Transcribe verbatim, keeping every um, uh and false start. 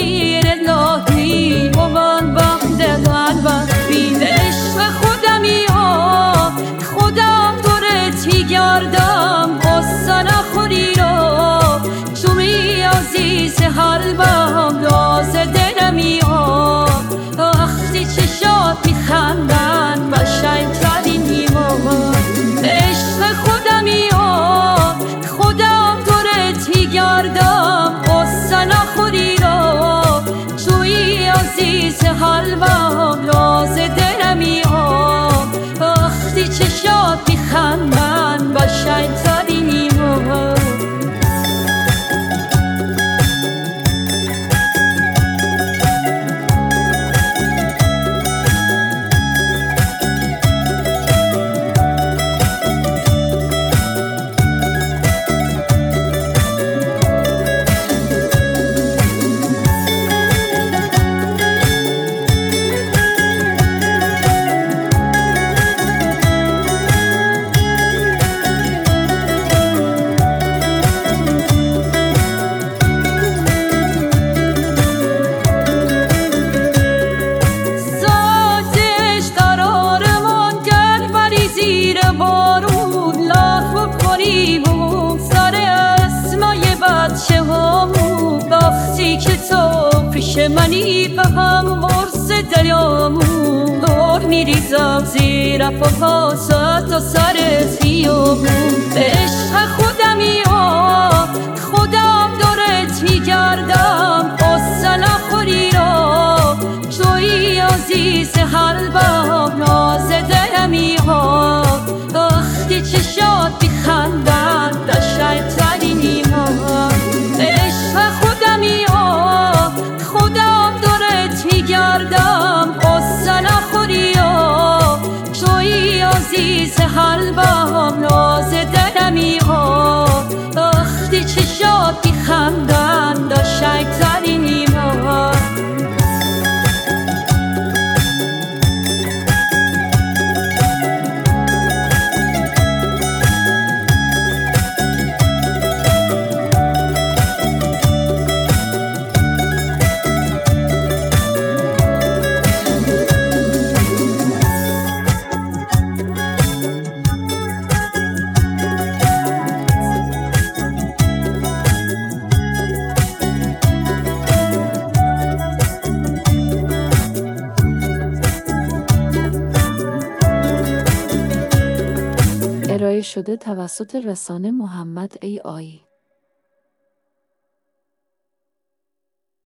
شیر الهی امان بند قلبم بین عشق خودمی ها خودم دورتی گردم قصه نخوری را چومی عزیز قلبم راز دلمی ها وقتی چشات میخندن بشن ترین ایمان عشق خودمی ها خودم دورتی گردم قصه نخوری را چوی عزیز قلبم راز دلمی ها وقتی چشات میخندن بشن ترین ایمان که تو پیش منی به هم قرص دریامون دور میریزم زیر پاهات تا سر خیابون عشق خودمی ها خودم دورت میگردم قصه نخوری را توی عزیز قلبم راز دلمی ها وقتی چشات میخندن قشنگ ترین ایمان عشق خودمی ها خودم دورت میگردم قصه نخوری ها توی عزیز قلبم راز دلمی ها وقتی چشات میخندن قشنگ ترین ایمان ارائه شده توسط رسانه محمد ای آی